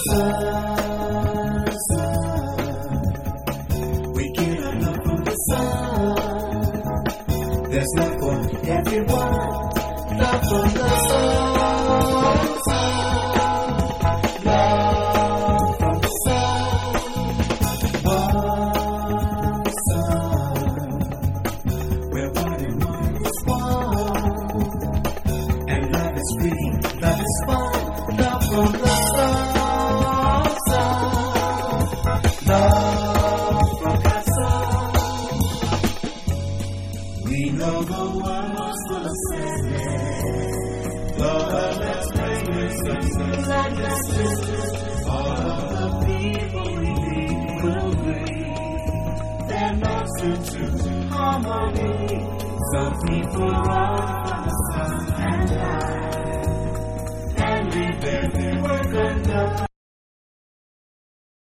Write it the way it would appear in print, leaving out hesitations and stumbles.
sun, sun. We get our love from the sun. There's love for everyone. Love from the sun, sun. Love from the sun. One sun. We're one and one is one. And love is free, love is fun. Love from the sun, sun. Love from the sun. We know the world's full of sadness. Love that's bringing success. Like that business. All of the people we meet will agree. They're lost into harmony. Some people run